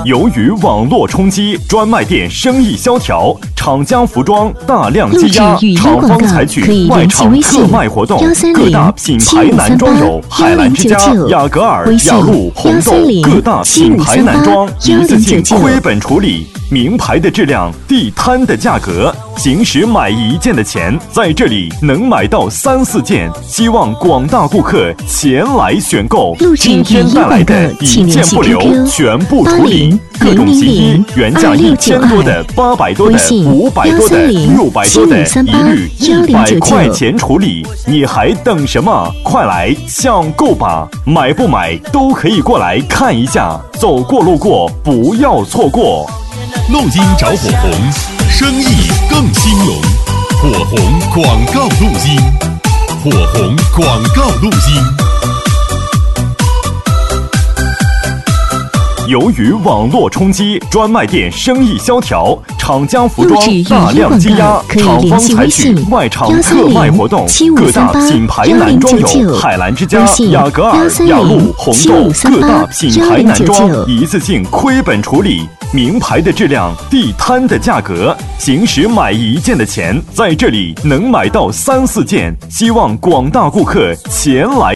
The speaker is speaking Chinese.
由于网络冲击，专卖店生意萧条，厂家服装大量积压，厂方采取外场特卖活动，各大品牌男装有海澜之家、雅戈尔、雅鹿、红豆，各大品牌男装一次性亏本处理。名牌的质量，地摊的价格，平时买1件的钱，在这里能买到3、4件。希望广大顾客前来选购。今天带来的1件不留，全部处理。各种新衣原价1000多的、800多的、500多的、600多的，一律100块钱处理。你还等什么？快来抢购吧！买不买都可以过来看一下，走过路过不要错过。 录音找火红，生意更兴隆。火红广告录音，火红广告录音。 由于网络冲击，专卖店生意萧条，厂家服装大量积压，厂方采取外场特卖活动，各大品牌男装有海澜之家、雅戈尔、雅鹿、红豆，各大品牌男装一次性亏本处理。名牌的质量，地摊的价格，平时买1件的钱，在这里能买到3、4件。希望广大顾客前来。